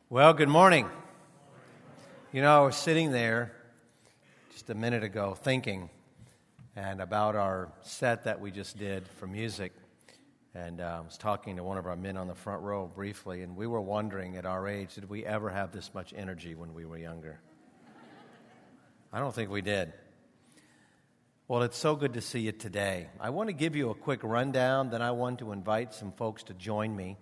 Well, good morning. You know, I was sitting there just a minute ago thinking about our set that we just did for music. And I was talking to one of our men on the front row briefly, and we were wondering at our age, did we ever have this much energy when we were younger? I don't think we did. Well, it's so good to see you today. I want to give you a quick rundown, then I want to invite some folks to join me.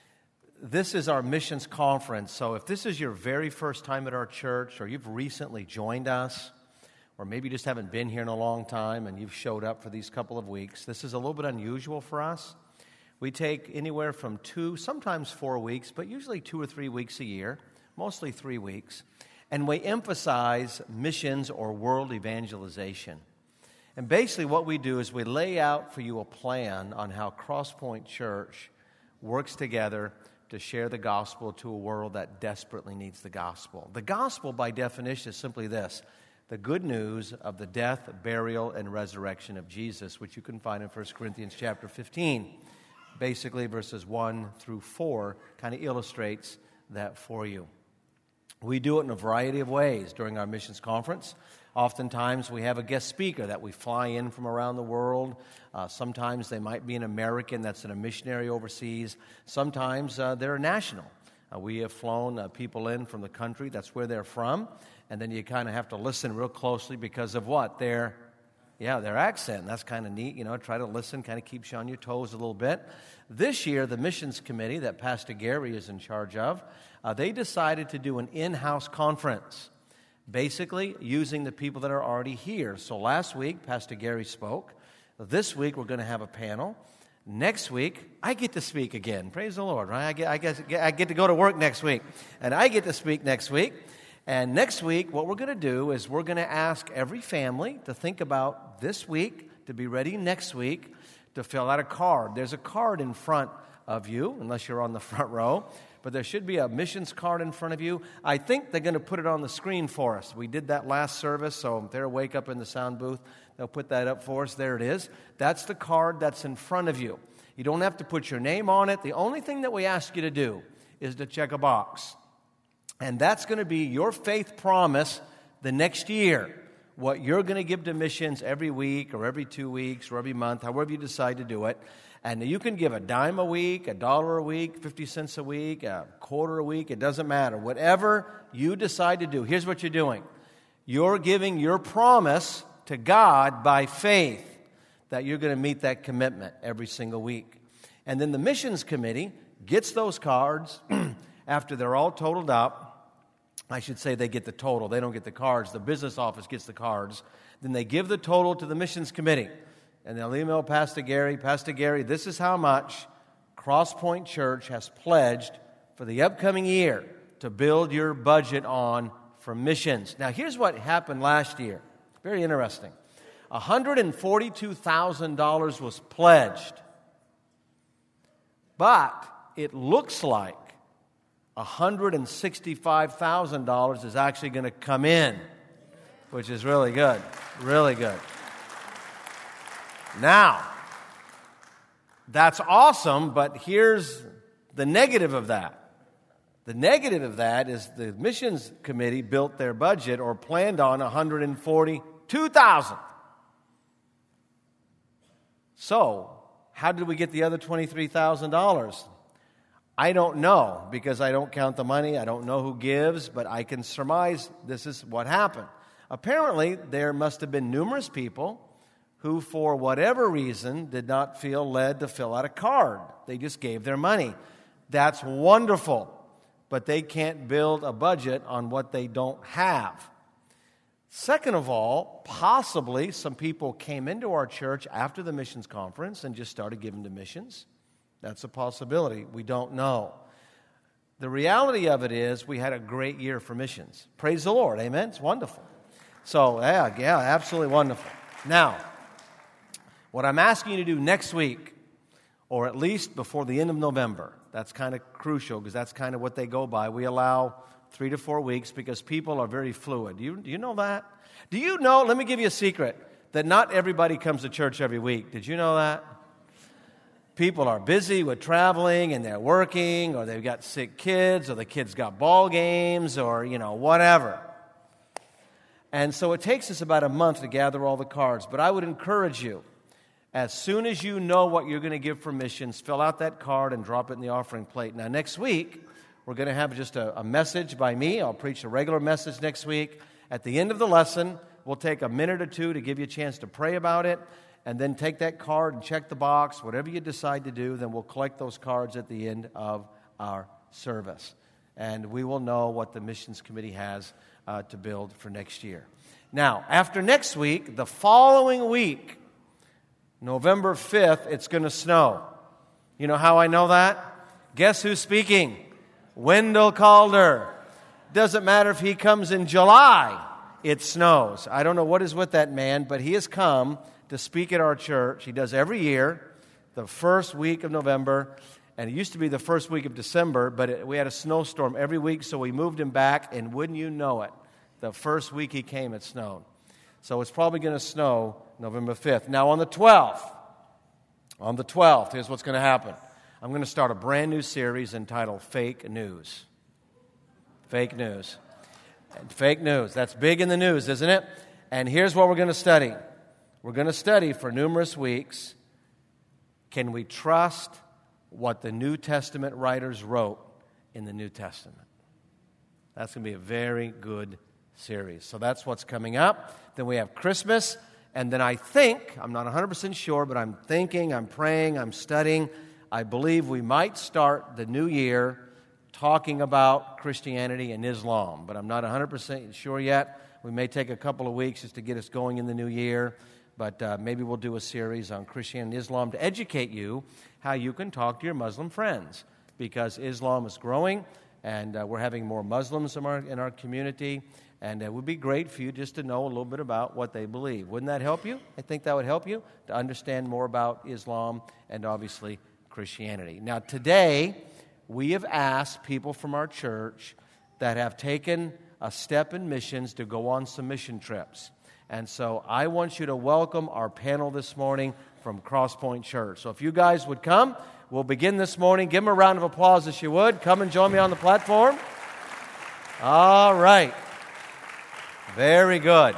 This is our missions conference, so if this is your very first time at our church, or you've recently joined us, or maybe you just haven't been here in a long time and you've showed up for these couple of weeks, this is a little bit unusual for us. We take anywhere from 2, sometimes 4 weeks, but usually 2 or 3 weeks a year, mostly 3 weeks, and we emphasize missions or world evangelization. And basically what we do is we lay out for you a plan on how Crosspoint Church works together to share the gospel to a world that desperately needs the gospel. The gospel, by definition, is simply this: the good news of the death, burial, and resurrection of Jesus, which you can find in 1 Corinthians chapter 15. Basically, verses 1 through 4 kind of illustrates that for you. We do it in a variety of ways during our missions conference. Oftentimes, we have a guest speaker that we fly in from around the world. Sometimes they might be an American that's in a missionary overseas. Sometimes they're a national. We have flown people in from the country. That's where they're from. And then you kind of have to listen real closely because of what? Their accent. That's kind of neat. You know, try to listen, kind of keeps you on your toes a little bit. This year, the missions committee that Pastor Gary is in charge of, they decided to do an in-house conference, basically using the people that are already here. So last week, Pastor Gary spoke. This week, we're going to have a panel. Next week, I get to speak again. Praise the Lord, right? I get to go to work next week, and I get to speak next week. And next week, what we're going to do is we're going to ask every family to think about this week, to be ready next week, to fill out a card. There's a card in front of you, unless you're on the front row, but there should be a missions card in front of you. I think they're going to put it on the screen for us. We did that last service, so if they're awake up in the sound booth, they'll put that up for us. There it is. That's the card that's in front of you. You don't have to put your name on it. The only thing that we ask you to do is to check a box. And that's going to be your faith promise the next year, what you're going to give to missions every week or every 2 weeks or every month, however you decide to do it. And you can give a dime a week, $1 a week, 50 cents a week, a quarter a week. It doesn't matter. Whatever you decide to do, here's what you're doing. You're giving your promise to God by faith that you're going to meet that commitment every single week. And then the missions committee gets those cards after they're all totaled up. I should say they get the total. They don't get the cards. The business office gets the cards. Then they give the total to the missions committee. And they'll email Pastor Gary, this is how much Crosspoint Church has pledged for the upcoming year to build your budget on for missions. Now, here's what happened last year. Very interesting. $142,000 was pledged. But it looks like $165,000 is actually going to come in, which is really good, really good. Now, that's awesome, but here's the negative of that. The negative of that is the missions committee built their budget or planned on $142,000. So, how did we get the other $23,000? I don't know, because I don't count the money. I don't know who gives, but I can surmise this is what happened. Apparently, there must have been numerous people who, for whatever reason, did not feel led to fill out a card. They just gave their money. That's wonderful, but they can't build a budget on what they don't have. Second of all, possibly some people came into our church after the missions conference and just started giving to missions. That's a possibility. We don't know. The reality of it is we had a great year for missions. Praise the Lord. Amen. It's wonderful. So, yeah, absolutely wonderful. Now, what I'm asking you to do next week, or at least before the end of November, that's kind of crucial because that's kind of what they go by. We allow 3 to 4 weeks because people are very fluid. Do you know that? Do you know, let me give you a secret, that not everybody comes to church every week. Did you know that? people are busy with traveling and they're working, or they've got sick kids, or the kids got ball games, or, whatever. And so it takes us about a month to gather all the cards. But I would encourage you, as soon as you know what you're going to give for missions, fill out that card and drop it in the offering plate. Now, next week, we're going to have just a message by me. I'll preach a regular message next week. At the end of the lesson, we'll take a minute or two to give you a chance to pray about it, and then take that card and check the box. Whatever you decide to do, then we'll collect those cards at the end of our service. And we will know what the missions committee has to build for next year. Now, after next week, the following week, November 5th, it's going to snow. You know how I know that? Guess who's speaking? Wendell Calder. Doesn't matter if he comes in July, it snows. I don't know what is with that man, but he has come to speak at our church. He does every year, the first week of November, and it used to be the first week of December, but we had a snowstorm every week, so we moved him back, and wouldn't you know it, the first week he came, it snowed. So it's probably going to snow November 5th. Now on the 12th, here's what's going to happen. I'm going to start a brand new series entitled Fake News. Fake news. Fake news. That's big in the news, isn't it? And here's what we're going to study. We're going to study for numerous weeks, can we trust what the New Testament writers wrote in the New Testament? That's going to be a very good series. So that's what's coming up. Then we have Christmas. And then I think, I'm not 100% sure, but I'm thinking, I'm praying, I'm studying. I believe we might start the new year talking about Christianity and Islam. But I'm not 100% sure yet. We may take a couple of weeks just to get us going in the new year. But maybe we'll do a series on Christianity and Islam to educate you how you can talk to your Muslim friends. Because Islam is growing, and we're having more Muslims in our community. And it would be great for you just to know a little bit about what they believe. Wouldn't that help you? I think that would help you to understand more about Islam and obviously Christianity. Now today, we have asked people from our church that have taken a step in missions to go on some mission trips. And so I want you to welcome our panel this morning from Crosspoint Church. So if you guys would come, we'll begin this morning. Give them a round of applause if you would. Come and join me on the platform. All right. Very good.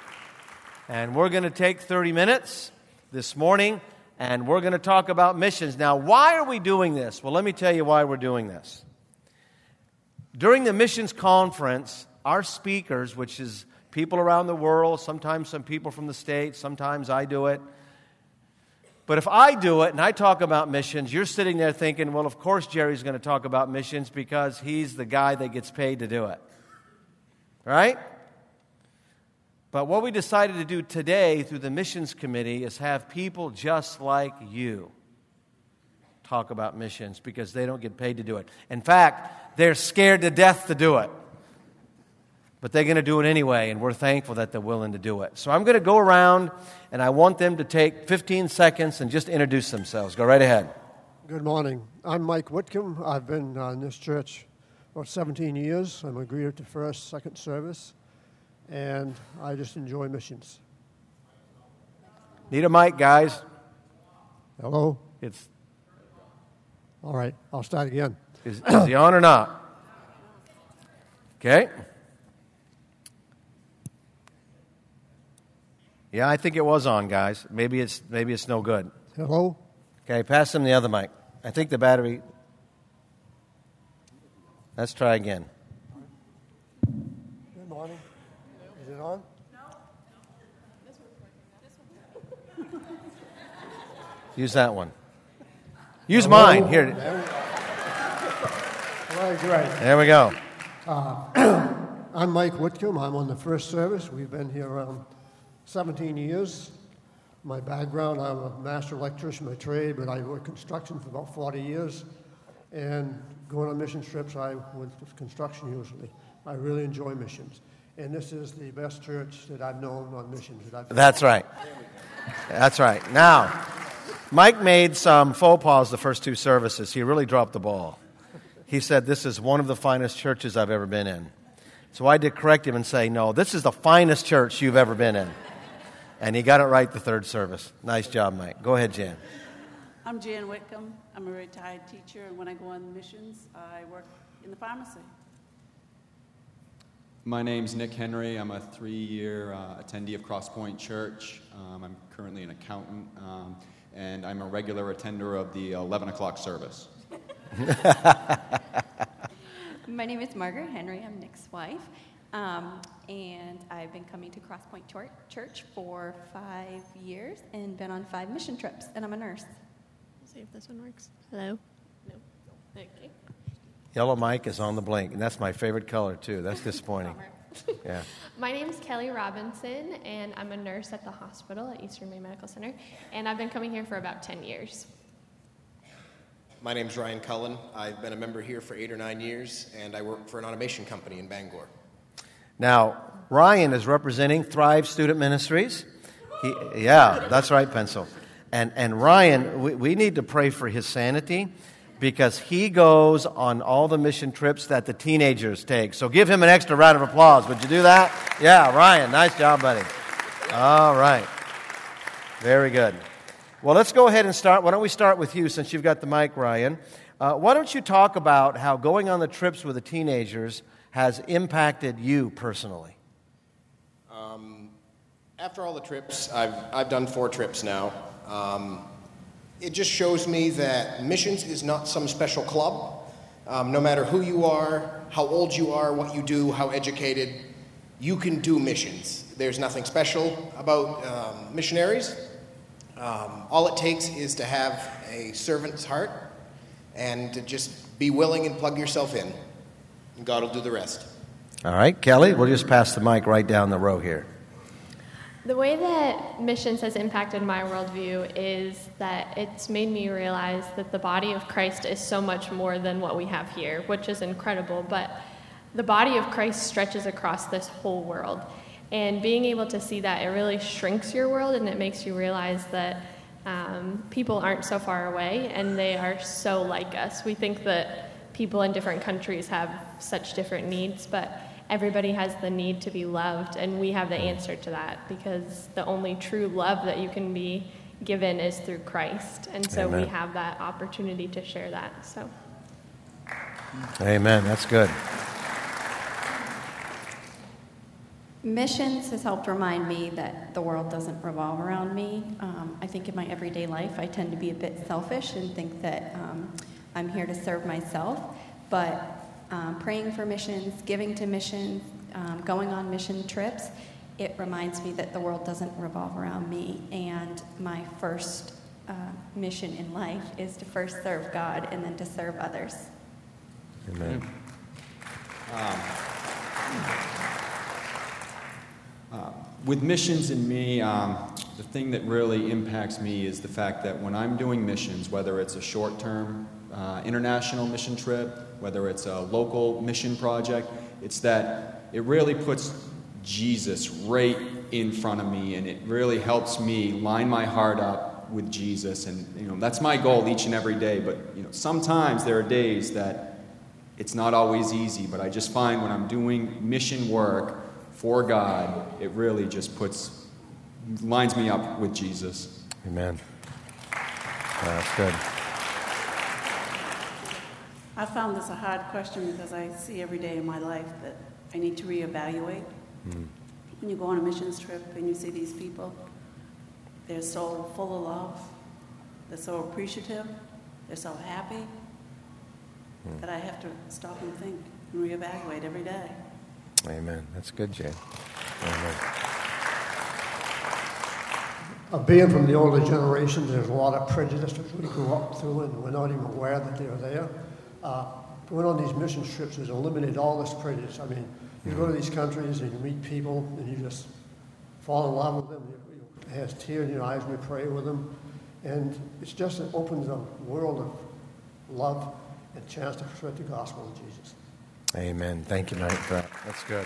And we're going to take 30 minutes this morning, and we're going to talk about missions. Now, why are we doing this? Well, let me tell you why we're doing this. During the missions conference, our speakers, which is people around the world, sometimes some people from the States, sometimes I do it. But if I do it and I talk about missions, you're sitting there thinking, well, of course Jerry's going to talk about missions because he's the guy that gets paid to do it. Right? But what we decided to do today through the missions committee is have people just like you talk about missions because they don't get paid to do it. In fact, they're scared to death to do it. But they're going to do it anyway, and we're thankful that they're willing to do it. So I'm going to go around, and I want them to take 15 seconds and just introduce themselves. Go right ahead. Good morning. I'm Mike Whitcomb. I've been in this church for 17 years. I'm a greeter to first, second service, and I just enjoy missions. Need a mic, guys. Hello? All right, I'll start again. Is he on or not? Okay. Yeah, I think it was on, guys. Maybe it's no good. Hello? Okay, pass him the other mic. I think the battery... Let's try again. Good morning. Is it on? No. This one's working. Use that one. Use mine. Here. Right. There we go. I'm Mike Whitcomb. I'm on the first service. We've been here around 17 years. My background, I'm a master electrician by trade, but I worked construction for about 40 years. And going on mission trips, I went to construction usually. I really enjoy missions. And this is the best church that I've known on missions. That's right. That's right. Now, Mike made some faux pas the first two services. He really dropped the ball. He said, this is one of the finest churches I've ever been in. So I did correct him and say, no, this is the finest church you've ever been in. And he got it right the third service. Nice job, Mike. Go ahead, Jan. I'm Jan Whitcomb. I'm a retired teacher, and when I go on missions, I work in the pharmacy. My name's Nick Henry. I'm a 3-year attendee of Crosspoint Church. I'm currently an accountant, and I'm a regular attender of the 11 o'clock service. My name is Margaret Henry. I'm Nick's wife. And I've been coming to Crosspoint Church for 5 years and been on 5 mission trips, and I'm a nurse. See if this one works. Hello? No. Okay. Yellow mic is on the blink, and that's my favorite color, too. That's disappointing. Yeah. My name is Kelly Robinson, and I'm a nurse at the hospital at Eastern Maine Medical Center, and I've been coming here for about 10 years. My name's Ryan Cullen. I've been a member here for 8 or 9 years, and I work for an automation company in Bangor. Now, Ryan is representing Thrive Student Ministries. Yeah, that's right, Pencil. And Ryan, we need to pray for his sanity because he goes on all the mission trips that the teenagers take. So give him an extra round of applause. Would you do that? Yeah, Ryan, nice job, buddy. All right. Very good. Well, let's go ahead and start. Why don't we start with you since you've got the mic, Ryan? Why don't you talk about how going on the trips with the teenagers has impacted you personally? After all the trips, I've done 4 trips now. It just shows me that missions is not some special club. No matter who you are, how old you are, what you do, how educated, you can do missions. There's nothing special about missionaries. All it takes is to have a servant's heart and to just be willing and plug yourself in. And God will do the rest. All right, Kelly, we'll just pass the mic right down the row here. The way that missions has impacted my worldview is that it's made me realize that the body of Christ is so much more than what we have here, which is incredible, but the body of Christ stretches across this whole world. And being able to see that, it really shrinks your world, and it makes you realize that people aren't so far away, and they are so like us. We think that people in different countries have such different needs, but everybody has the need to be loved, and we have the answer to that because the only true love that you can be given is through Christ. And so Amen. We have that opportunity to share that. So, Amen. That's good. Missions has helped remind me that the world doesn't revolve around me. I think in my everyday life, I tend to be a bit selfish and think that I'm here to serve myself. But praying for missions, giving to missions, going on mission trips, it reminds me that the world doesn't revolve around me. And my first mission in life is to first serve God and then to serve others. Amen. With missions in me, the thing that really impacts me is the fact that when I'm doing missions, whether it's a short-term international mission trip, whether it's a local mission project, it's that it really puts Jesus right in front of me, and it really helps me line my heart up with Jesus. And that's my goal each and every day. But sometimes there are days that it's not always easy. But I just find when I'm doing mission work for God, it really just lines me up with Jesus. Amen. That's good. I found this a hard question because I see every day in my life that I need to reevaluate. When you go on a missions trip and you see these people, they're so full of love, they're so appreciative, they're so happy, that I have to stop and think and reevaluate every day. Amen. That's good, Jane. Amen. Being from the older generation, there's a lot of prejudice that we grew up through, and we're not even aware that they're there. Going on these mission trips has eliminated all this prejudice. I mean, you go to these countries and you meet people and you just fall in love with them. It has tears in your eyes when you pray with them. And it's just, it opens a world of love and chance to spread the gospel of Jesus. Amen. Thank you, Mike, for that. That's good.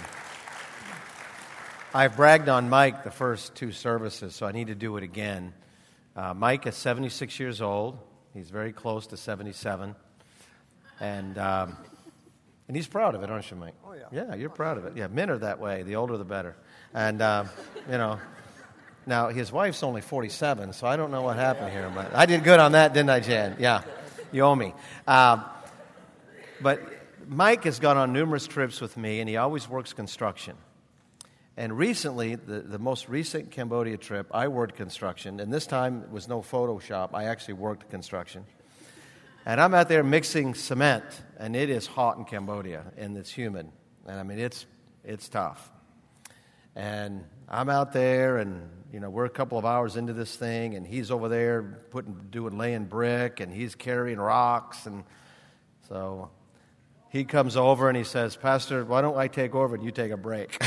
I've bragged on Mike the first 2 services, so I need to do it again. Mike is 76 years old. He's very close to 77. And he's proud of it, aren't you, Mike? Oh, yeah. Yeah, you're proud of it. Yeah, men are that way. The older, the better. And, Now, his wife's only 47, so I don't know what happened here. But I did good on that, didn't I, Jan? Yeah, you owe me. But Mike has gone on numerous trips with me, and he always works construction. And recently, the most recent Cambodia trip, I worked construction, and this time it was no Photoshop. I actually worked construction. And I'm out there mixing cement, and it is hot in Cambodia, and it's humid. And I mean, it's tough. And I'm out there, and we're a couple of hours into this thing, and he's over there laying brick, and he's carrying rocks, and so he comes over and he says, "Pastor, why don't I take over and you take a break?"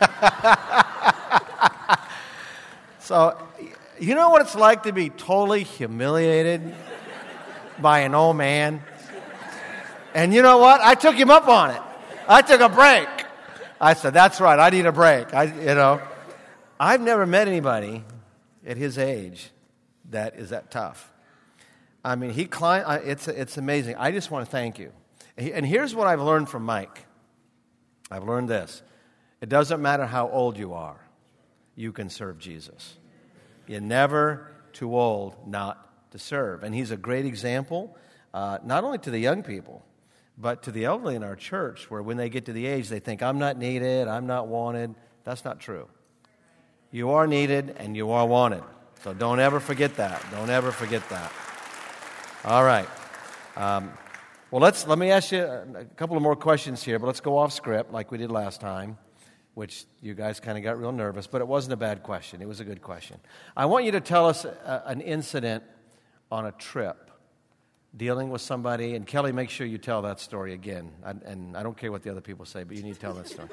So, you know what it's like to be totally humiliated by an old man? And you know what? I took him up on it. I took a break. I said, "That's right, I need a break." I've never met anybody at his age that is that tough. I mean, he climbed. It's amazing. I just want to thank you. And here's what I've learned from Mike. I've learned this. It doesn't matter how old you are. You can serve Jesus. You're never too old not to serve. And he's a great example, not only to the young people, but to the elderly in our church, where when they get to the age, they think, "I'm not needed, I'm not wanted." That's not true. You are needed and you are wanted. So don't ever forget that. Don't ever forget that. All right. Well, let me ask you a couple of more questions here, but let's go off script like we did last time, which you guys kind of got real nervous, but it wasn't a bad question. It was a good question. I want you to tell us an incident on a trip dealing with somebody, and Kelly, make sure you tell that story again. And I don't care what the other people say, but you need to tell that story.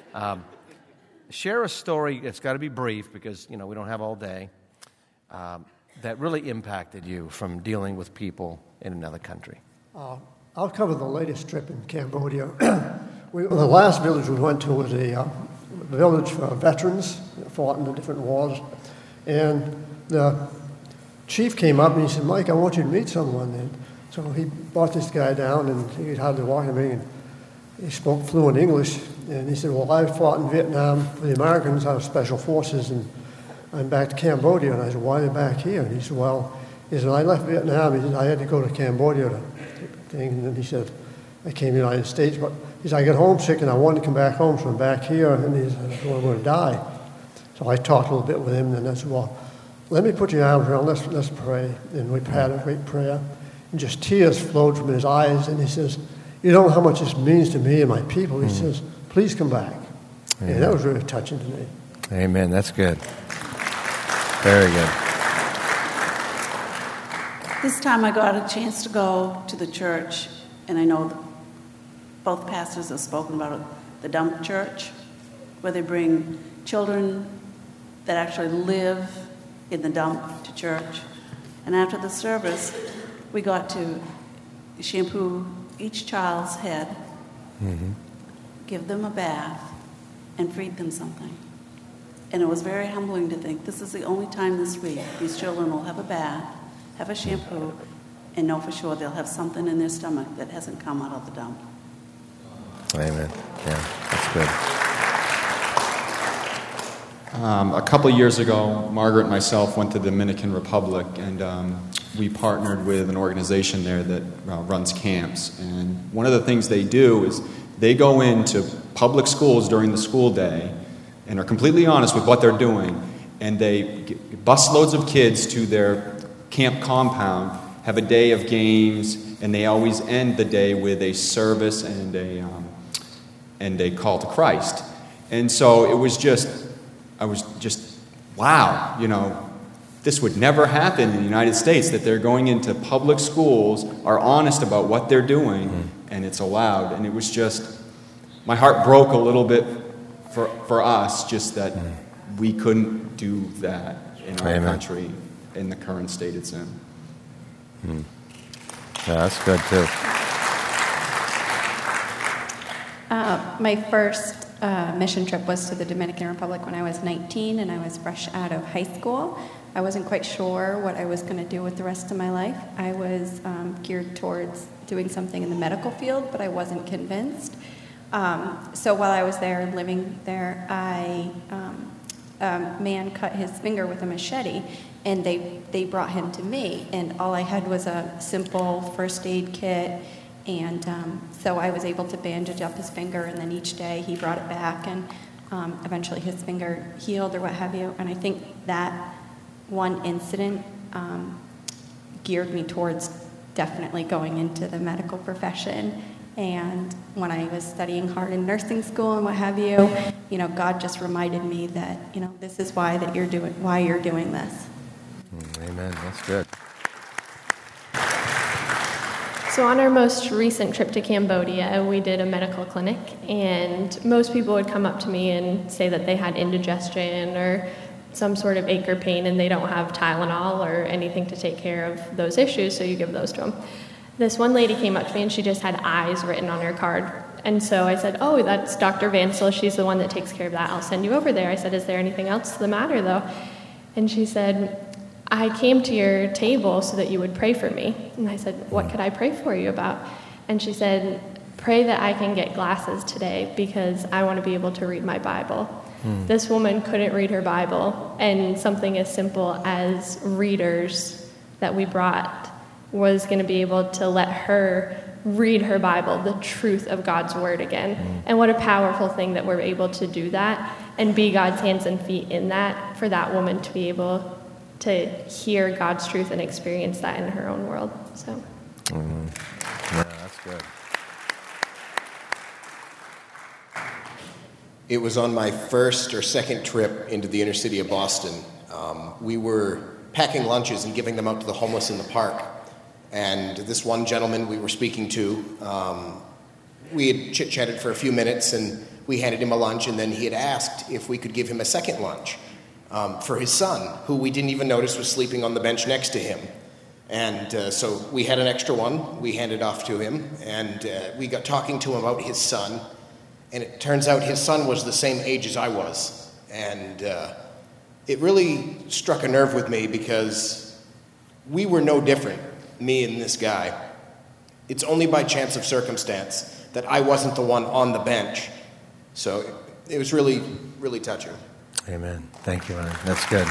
Share a story. It's got to be brief because, we don't have all day, that really impacted you from dealing with people in another country. I'll cover the latest trip in Cambodia. The last village we went to was a village for veterans that fought in the different wars. And the chief came up and he said, "Mike, I want you to meet someone." And so he brought this guy down, and he was hardly walking to me, and he spoke fluent English. And he said, "Well, I fought in Vietnam for the Americans out of Special Forces, and I'm back to Cambodia." And I said, "Why are you back here?" And he said, I left Vietnam. He said, "I had to go to Cambodia to thing." And then he said, "I came to the United States, but he said, I got homesick and I wanted to come back home, so I'm back here." And he said, "I'm going to die." So I talked a little bit with him, and I said, "Well, let me put your arms around, let's pray." And we had a great prayer, and just tears flowed from his eyes. And he says, "You don't know how much this means to me and my people." He says, "Please come back." Amen. And that was really touching to me. Amen. That's good. Very good. This time I got a chance to go to the church, and I know both pastors have spoken about it, the dump church, where they bring children that actually live in the dump to church. And after the service, we got to shampoo each child's head, give them a bath, and feed them something. And it was very humbling to think this is the only time this week these children will have a bath, have a shampoo, and know for sure they'll have something in their stomach that hasn't come out of the dump. Amen. Yeah, that's good. A couple of years ago, Margaret and myself went to the Dominican Republic, and we partnered with an organization there that runs camps. And one of the things they do is they go into public schools during the school day and are completely honest with what they're doing. And they bus loads of kids to their camp compound, have a day of games, and they always end the day with a service and a call to Christ. And so I was just, wow, this would never happen in the United States, that they're going into public schools, are honest about what they're doing, and it's allowed. And it was just, my heart broke a little bit for us, just that we couldn't do that in our country in the current state it's in. Yeah, that's good too. My first mission trip was to the Dominican Republic when I was 19 and I was fresh out of high school. I wasn't quite sure what I was going to do with the rest of my life. I was geared towards doing something in the medical field, but I wasn't convinced. So while I was there, living there, I man cut his finger with a machete, and they brought him to me, and all I had was a simple first aid kit, and so I was able to bandage up his finger, and then each day he brought it back, and eventually his finger healed or what have you. And I think that one incident geared me towards definitely going into the medical profession. And when I was studying hard in nursing school and what have you, God just reminded me that, this is why you're doing this. Amen. That's good. So on our most recent trip to Cambodia, we did a medical clinic, and most people would come up to me and say that they had indigestion or some sort of ache or pain, and they don't have Tylenol or anything to take care of those issues, so you give those to them. This one lady came up to me, and she just had eyes written on her card. And so I said, oh, that's Dr. Vansel. She's the one that takes care of that. I'll send you over there. I said, is there anything else the matter, though? And she said, I came to your table so that you would pray for me. And I said, what could I pray for you about? And she said, pray that I can get glasses today because I want to be able to read my Bible. This woman couldn't read her Bible, and something as simple as readers that we brought was going to be able to let her read her Bible, the truth of God's Word again. And what a powerful thing that we're able to do that and be God's hands and feet in that, for that woman to be able to hear God's truth and experience that in her own world. So, Yeah, that's good. It was on my first or second trip into the inner city of Boston. We were packing lunches and giving them out to the homeless in the park. And this one gentleman we were speaking to, we had chit-chatted for a few minutes, and we handed him a lunch, and then he had asked if we could give him a second lunch for his son, who we didn't even notice was sleeping on the bench next to him. And so we had an extra one. We handed off to him, and we got talking to him about his son. And it turns out his son was the same age as I was. And it really struck a nerve with me because we were no different, me and this guy. It's only by chance of circumstance that I wasn't the one on the bench. So it was really, really touching. Amen. Thank you, Ryan. That's good.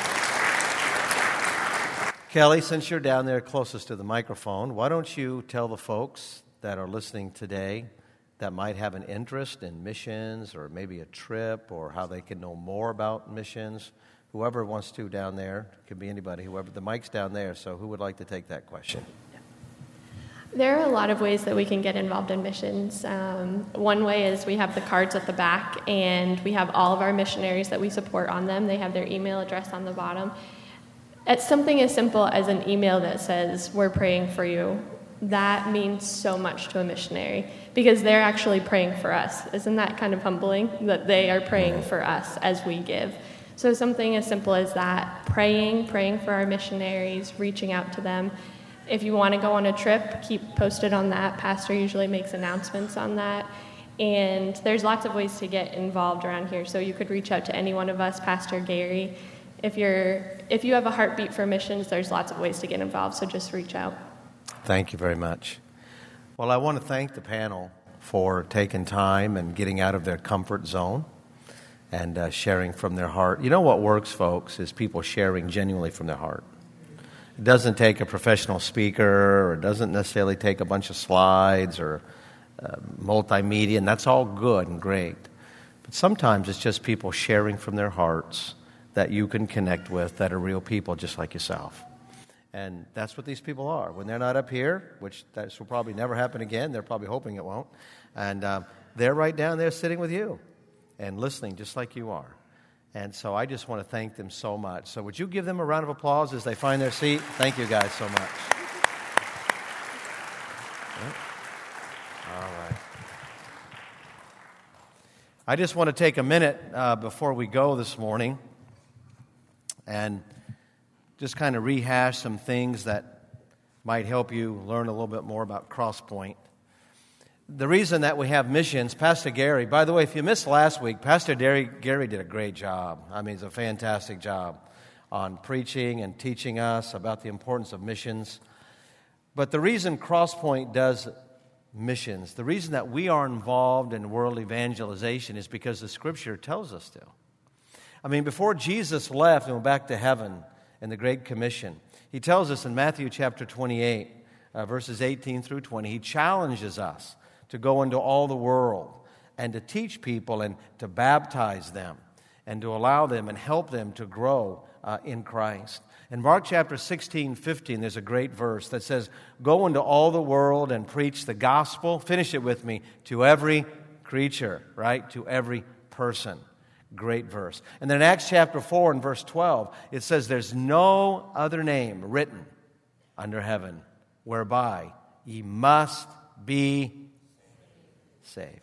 Kelly, since you're down there closest to the microphone, why don't you tell the folks that are listening today that might have an interest in missions or maybe a trip or how they can know more about missions? Whoever wants to down there, it could be anybody, whoever. The mic's down there, so who would like to take that question? there are a lot of ways that we can get involved in missions. One way is we have the cards at the back, and we have all of our missionaries that we support on them. They have their email address on the bottom. It's something as simple as an email that says, "We're praying for you." That means so much to a missionary because they're actually praying for us. Isn't that kind of humbling that they are praying for us as we give? So something as simple as that, praying for our missionaries, reaching out to them. If you want to go on a trip, keep posted on that. Pastor usually makes announcements on that. And there's lots of ways to get involved around here. So you could reach out to any one of us, Pastor Gary. If you have a heartbeat for missions, there's lots of ways to get involved, so just reach out. Thank you very much. Well, I want to thank the panel for taking time and getting out of their comfort zone and sharing from their heart. You know what works, folks, is people sharing genuinely from their heart. It doesn't take a professional speaker, or it doesn't necessarily take a bunch of slides or multimedia, and that's all good and great. But sometimes it's just people sharing from their hearts that you can connect with that are real people just like yourself. And that's what these people are. When they're not up here, which this will probably never happen again, they're probably hoping it won't, and they're right down there sitting with you and listening just like you are. And so I just want to thank them so much. So would you give them a round of applause as they find their seat? Thank you guys so much. All right. I just want to take a minute before we go this morning and just kind of rehash some things that might help you learn a little bit more about Crosspoint. The reason that we have missions, Pastor Gary, by the way, if you missed last week, Pastor Gary did a great job. I mean, it's a fantastic job on preaching and teaching us about the importance of missions. But the reason Crosspoint does missions, the reason that we are involved in world evangelization is because the Scripture tells us to. I mean, before Jesus left and went back to heaven in the Great Commission, he tells us in Matthew chapter 28, verses 18 through 20, he challenges us to go into all the world and to teach people and to baptize them and to allow them and help them to grow in Christ. In Mark chapter 16, 15, there's a great verse that says, "Go into all the world and preach the gospel," finish it with me, "to every creature," right? To every person. Great verse. And then in Acts chapter 4 and verse 12, it says, "There's no other name written under heaven whereby ye must be saved."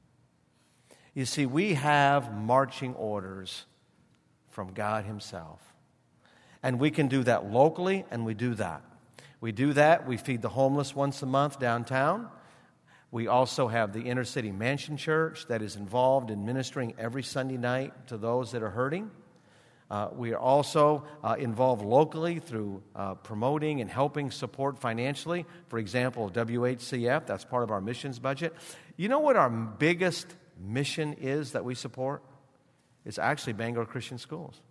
You see, we have marching orders from God Himself. And we can do that locally, and we do that. We do that. We feed the homeless once a month downtown. We also have the Inner City Mansion Church that is involved in ministering every Sunday night to those that are hurting. We are also involved locally through promoting and helping support financially. For example, WHCF, that's part of our missions budget. You know what our biggest mission is that we support? It's actually Bangor Christian Schools.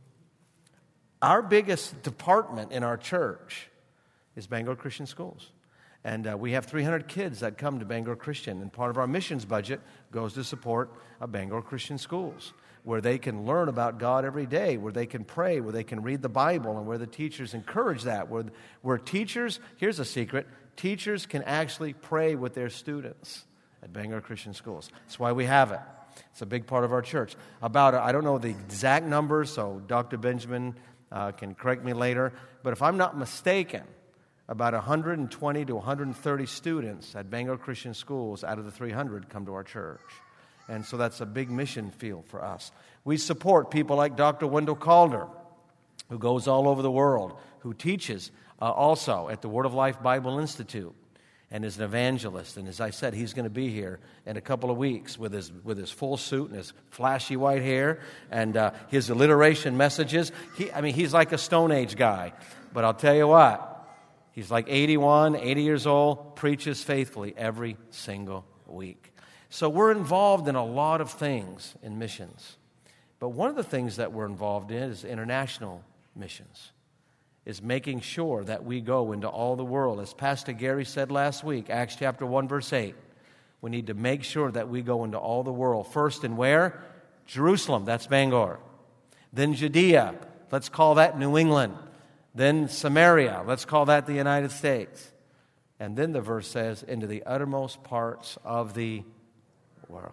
Our biggest department in our church is Bangor Christian Schools. And we have 300 kids that come to Bangor Christian, and part of our missions budget goes to support Bangor Christian Schools, where they can learn about God every day, where they can pray, where they can read the Bible, and where the teachers encourage that, where teachers, here's a secret, teachers can actually pray with their students at Bangor Christian Schools. That's why we have it. It's a big part of our church. About, I don't know the exact numbers, so Dr. Benjamin can correct me later, but if I'm not mistaken, about 120 to 130 students at Bangor Christian Schools out of the 300 come to our church. And so that's a big mission field for us. We support people like Dr. Wendell Calder, who goes all over the world, who teaches also at the Word of Life Bible Institute and is an evangelist. And as I said, he's going to be here in a couple of weeks with his full suit and his flashy white hair and his alliteration messages. He's like a Stone Age guy. But I'll tell you what, he's like 80 years old, preaches faithfully every single week. So we're involved in a lot of things in missions. But one of the things that we're involved in is international missions, is making sure that we go into all the world. As Pastor Gary said last week, Acts chapter 1, verse 8, we need to make sure that we go into all the world. First in where? Jerusalem, that's Bangor. Then Judea, let's call that New England. Then Samaria, let's call that the United States. And then the verse says, into the uttermost parts of the world.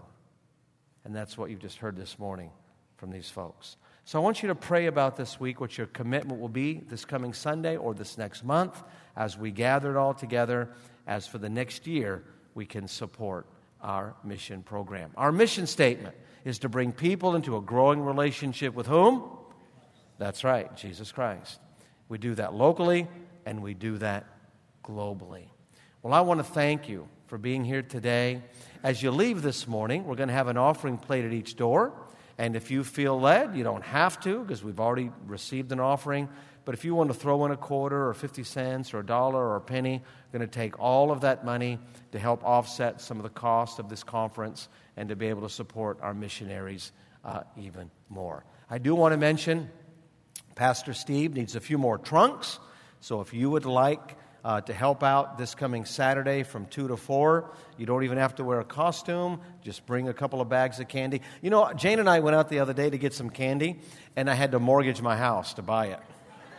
And that's what you've just heard this morning from these folks. So I want you to pray about this week, what your commitment will be this coming Sunday or this next month as we gather it all together, as for the next year we can support our mission program. Our mission statement is to bring people into a growing relationship with whom? That's right, Jesus Christ. We do that locally, and we do that globally. Well, I want to thank you for being here today. As you leave this morning, we're going to have an offering plate at each door. And if you feel led, you don't have to, because we've already received an offering. But if you want to throw in a quarter or 50 cents or $1 or a penny, we're going to take all of that money to help offset some of the cost of this conference and to be able to support our missionaries even more. I do want to mention Pastor Steve needs a few more trunks. So if you would like to help out this coming Saturday from 2 to 4, you don't even have to wear a costume. Just bring a couple of bags of candy. You know, Jane and I went out the other day to get some candy, and I had to mortgage my house to buy it.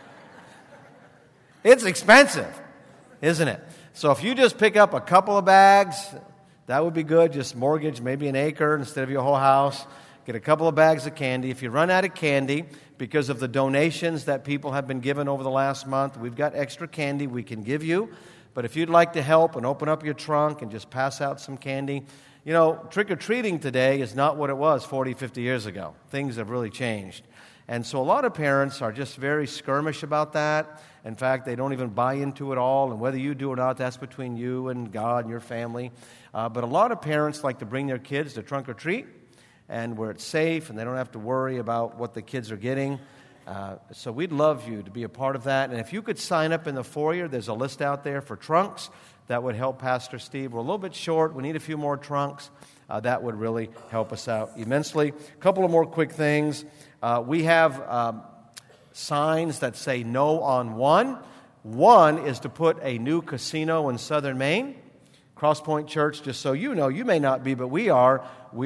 It's expensive, isn't it? So if you just pick up a couple of bags, that would be good. Just mortgage maybe an acre instead of your whole house. Get a couple of bags of candy. If you run out of candy because of the donations that people have been given over the last month, we've got extra candy we can give you. But if you'd like to help and open up your trunk and just pass out some candy, you know, trick-or-treating today is not what it was 40, 50 years ago. Things have really changed. And so a lot of parents are just very skirmish about that. In fact, they don't even buy into it all. And whether you do or not, that's between you and God and your family. But a lot of parents like to bring their kids to trunk or treat, and where it's safe and they don't have to worry about what the kids are getting. So we'd love you to be a part of that. And if you could sign up in the foyer, there's a list out there for trunks that would help Pastor Steve. We're a little bit short. We need a few more trunks. that would really help us out immensely. A couple of more quick things. We have signs that say no on one. One is to put a new casino in southern Maine. Crosspoint Church, just so you know, you may not be, but we are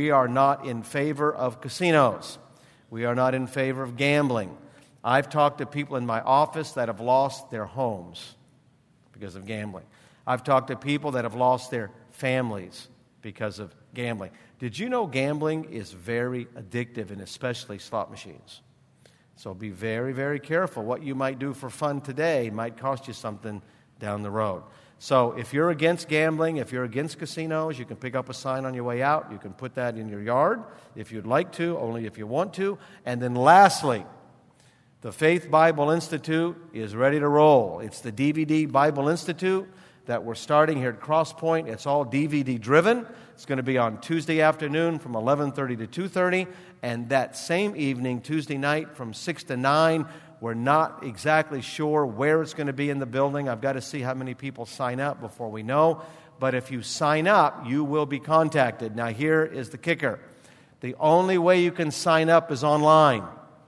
not in favor of casinos. We are not in favor of gambling. I've talked to people in my office that have lost their homes because of gambling. I've talked to people that have lost their families because of gambling. Did you know gambling is very addictive, and especially slot machines? So be very, very careful. What you might do for fun today might cost you something down the road. So if you're against gambling, if you're against casinos, you can pick up a sign on your way out. You can put that in your yard if you'd like to, only if you want to. And then lastly, the Faith Bible Institute is ready to roll. It's the DVD Bible Institute that we're starting here at Crosspoint. It's all DVD driven. It's going to be on Tuesday afternoon from 11:30 to 2:30, and that same evening, Tuesday night from 6 to 9. We're not exactly sure where it's going to be in the building. I've got to see how many people sign up before we know. But if you sign up, you will be contacted. Now, here is the kicker. The only way you can sign up is online.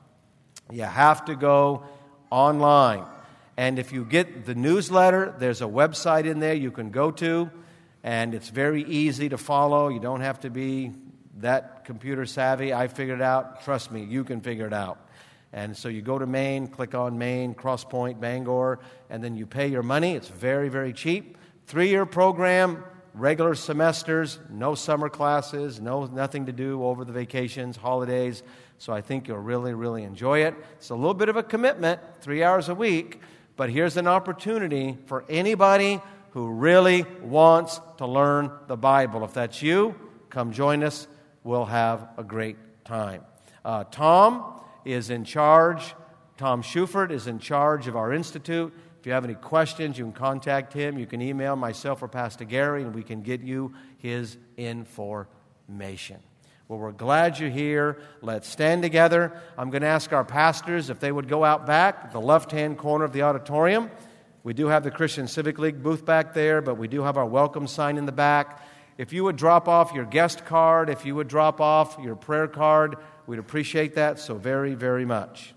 You have to go online. And if you get the newsletter, there's a website in there you can go to, and it's very easy to follow. You don't have to be that computer savvy. I figured it out. Trust me, you can figure it out. And so you go to Maine, click on Maine, Crosspoint, Bangor, and then you pay your money. It's very, very cheap. 3-year program, regular semesters, no summer classes, nothing to do over the vacations, holidays. So I think you'll really, really enjoy it. It's a little bit of a commitment, 3 hours a week, but here's an opportunity for anybody who really wants to learn the Bible. If that's you, come join us. We'll have a great time. Tom is in charge. Tom Schufert is in charge of our institute. If you have any questions, you can contact him. You can email myself or Pastor Gary, and we can get you his information. Well, we're glad you're here. Let's stand together. I'm going to ask our pastors if they would go out back, the left-hand corner of the auditorium. We do have the Christian Civic League booth back there, but we do have our welcome sign in the back. If you would drop off your guest card, if you would drop off your prayer card, we'd appreciate that so very, very much.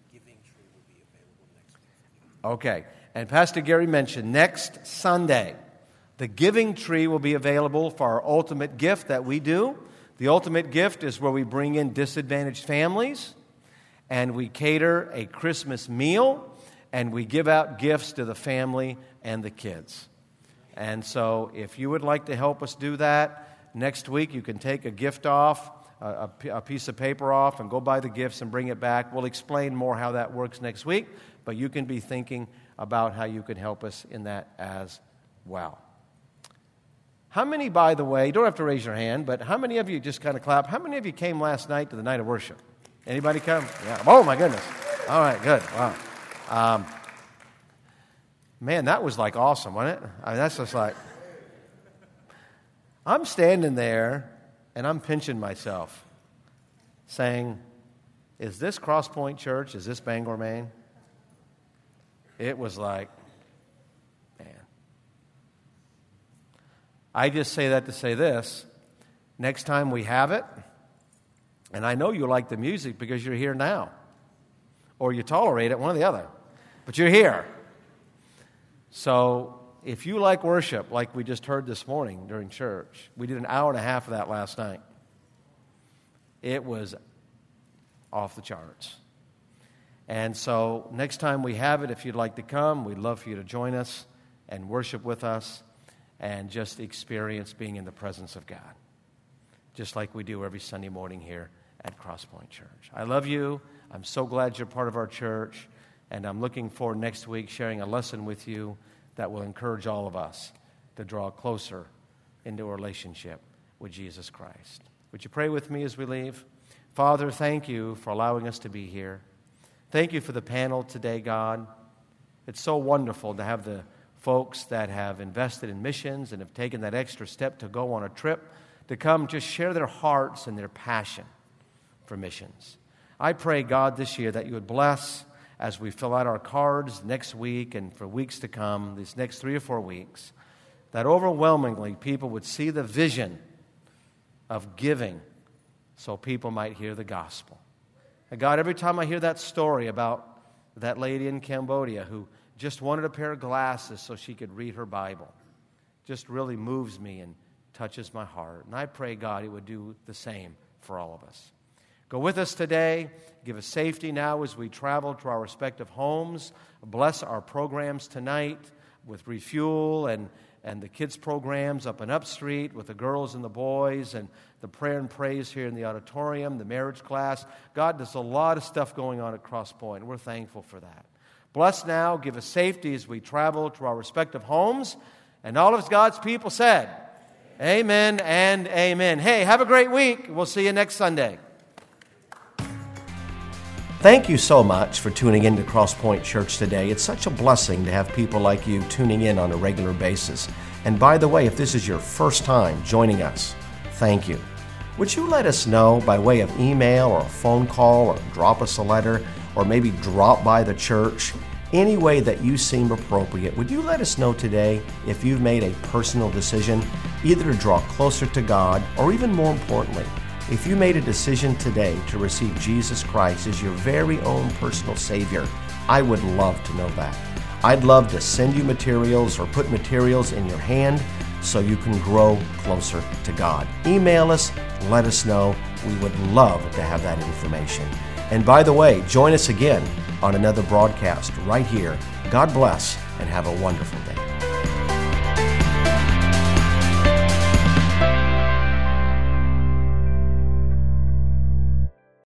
Okay, and Pastor Gary mentioned next Sunday, the giving tree will be available for our ultimate gift that we do. The ultimate gift is where we bring in disadvantaged families, and we cater a Christmas meal, and we give out gifts to the family and the kids. And so if you would like to help us do that, next week you can take a gift off, a piece of paper off, and go buy the gifts and bring it back. We'll explain more how that works next week, but you can be thinking about how you can help us in that as well. How many, by the way, you don't have to raise your hand, but how many of you, just kind of clap, how many of you came last night to the night of worship? Anybody come? Yeah. Oh, my goodness. All right, good. Wow. Man, that was like awesome, wasn't it? I mean, that's just like, I'm standing there and I'm pinching myself saying, is this Crosspoint Church? Is this Bangor, Maine? It was like, man. I just say that to say this. Next time we have it, and I know you like the music because you're here now, or you tolerate it, one or the other, but you're here. So if you like worship, like we just heard this morning during church, we did an hour and a half of that last night. It was off the charts. And so next time we have it, if you'd like to come, we'd love for you to join us and worship with us and just experience being in the presence of God, just like we do every Sunday morning here at Crosspoint Church. I love you. I'm so glad you're part of our church. And I'm looking forward next week sharing a lesson with you that will encourage all of us to draw closer into a relationship with Jesus Christ. Would you pray with me as we leave? Father, thank you for allowing us to be here. Thank you for the panel today, God. It's so wonderful to have the folks that have invested in missions and have taken that extra step to go on a trip, to come just share their hearts and their passion for missions. I pray, God, this year that you would bless as we fill out our cards next week and for weeks to come, these next 3 or 4 weeks, that overwhelmingly people would see the vision of giving so people might hear the gospel. And God, every time I hear that story about that lady in Cambodia who just wanted a pair of glasses so she could read her Bible, just really moves me and touches my heart. And I pray, God, it would do the same for all of us. Go with us today. Give us safety now as we travel to our respective homes. Bless our programs tonight with Refuel and the kids' programs up and up street with the girls and the boys and the prayer and praise here in the auditorium, the marriage class. God, there's a lot of stuff going on at Cross Point. We're thankful for that. Bless now. Give us safety as we travel to our respective homes. And all of God's people said, amen and amen. Hey, have a great week. We'll see you next Sunday. Thank you so much for tuning in to Cross Point Church today. It's such a blessing to have people like you tuning in on a regular basis. And by the way, if this is your first time joining us, thank you. Would you let us know by way of email or a phone call or drop us a letter or maybe drop by the church? Any way that you seem appropriate, would you let us know today if you've made a personal decision either to draw closer to God or even more importantly, if you made a decision today to receive Jesus Christ as your very own personal Savior? I would love to know that. I'd love to send you materials or put materials in your hand so you can grow closer to God. Email us, let us know. We would love to have that information. And by the way, join us again on another broadcast right here. God bless and have a wonderful day.